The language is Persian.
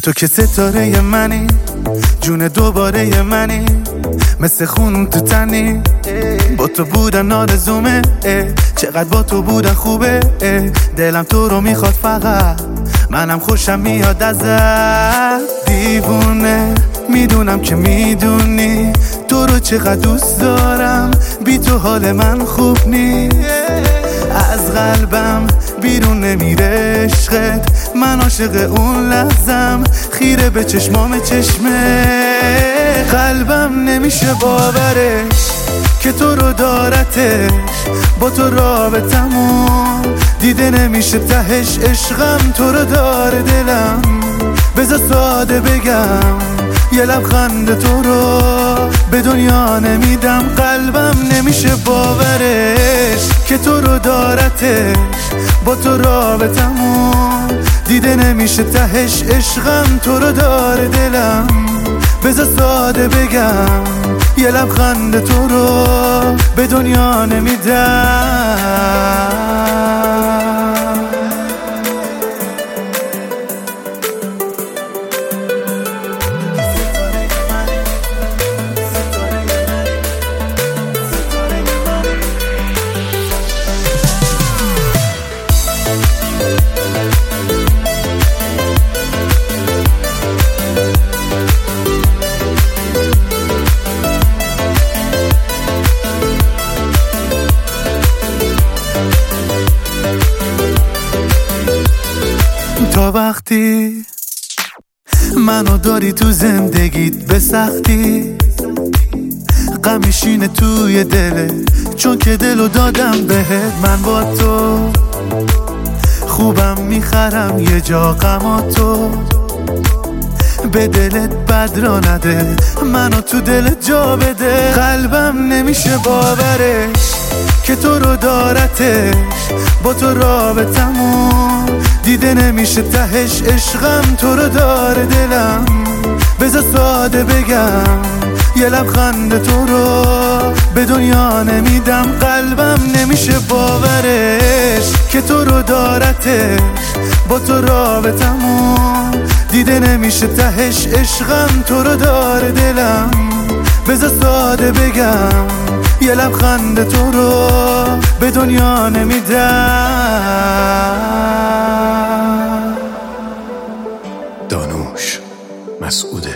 تو که ستاره منی، جون دوباره منی، مثل خون تو تنی. با تو بودن آرزومه، چقدر با تو بودن خوبه. دلم تو رو میخواد فقط، منم خوشم میاد ازت. دیوونه میدونم که میدونی تو رو چقدر دوست دارم، بی تو حال من خوب نیست. از قلبم بیرون نمیره عشقت، من عاشق اون لحظم، خیره به چشمام چشمه. قلبم نمیشه باورش که تو رو دارتش، با تو رابطمون دیده نمیشه تهش. عشقم تو رو داره دلم، بذار ساده بگم، یه لبخند تو رو به دنیا نمیدم. قلبم نمیشه باورش که تو رو دارتش، با تو رابطمون دیده نمیشه تهش. عشقم تو رو داره دلم، بذار ساده بگم، یه لبخند تو رو به دنیا نمیدم. تا وقتی منو داری تو زندگیت به سختی، غمشینه توی دلت، چون که دلو دادم بهت. من با تو خوبم میخرم یه جا غماتو، به دلت بد را نده، منو تو دلت جا بده. قلبم نمیشه باورش که تو رو دارتش، با تو رابطمون دیده نمیشه تهش. عشقم تو رو داره دلم، بذار ساده بگم، یه لبخند تو رو به دنیا نمیدم. قلبم نمیشه باورش که تو رو دارتش، با تو رابطمون دیده نمیشه تهش. عشقم تو رو داره دلم، بذار ساده بگم، یه لبخند تو رو به دنیا نمیدم. دانوش مسعود